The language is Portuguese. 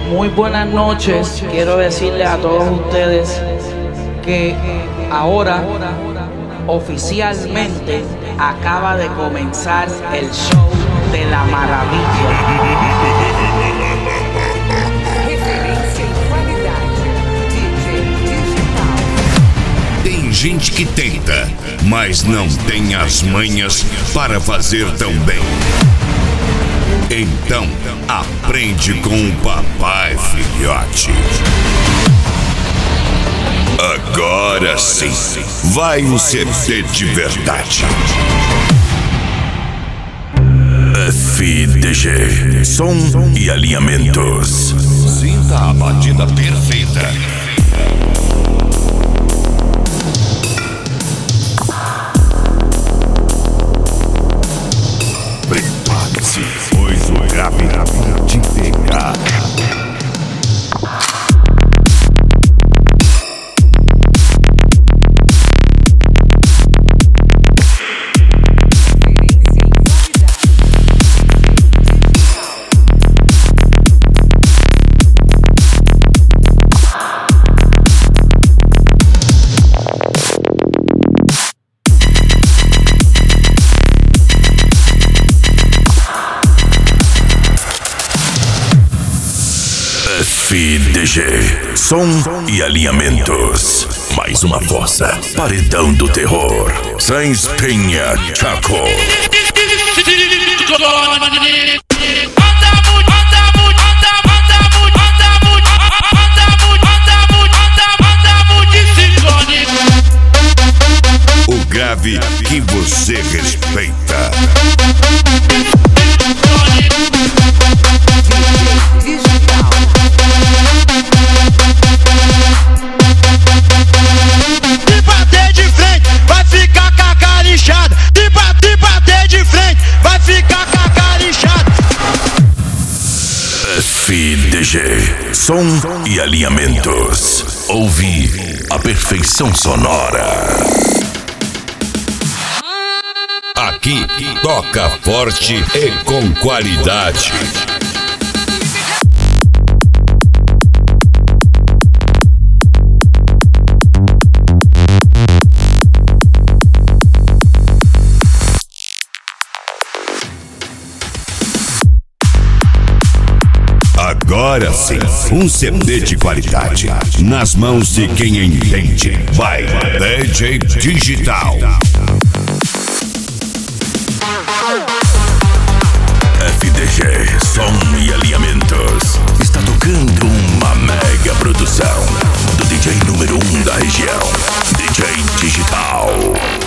Muy buenas noches. Quiero decirle a todos ustedes que ahora oficialmente acaba de comenzar el show de la maravilla. Tem gente que tenta, mas não tem as manhas para fazer tão bem. Então, aprende com o papai, filhote. Agora sim, vai um CD de verdade. FDG, som e alinhamentos. Sinta a batida perfeita. Prepare-se, pois o grave te pegar. FDG, som e alinhamentos. Mais uma força, paredão do terror. Sans Penha Chaco. O grave que você respeita. Se bater de frente, vai ficar com a cara inchada. Se bater de frente, vai ficar com a cara inchada. FDG, som e alinhamentos. Ouvi a perfeição sonora. Aqui toca forte e com qualidade. Agora sim, um CD de qualidade nas mãos de quem entende. Vai, DJ Digital. FDG, som e alinhamentos. Está tocando uma mega produção do DJ número 1 da região, DJ Digital.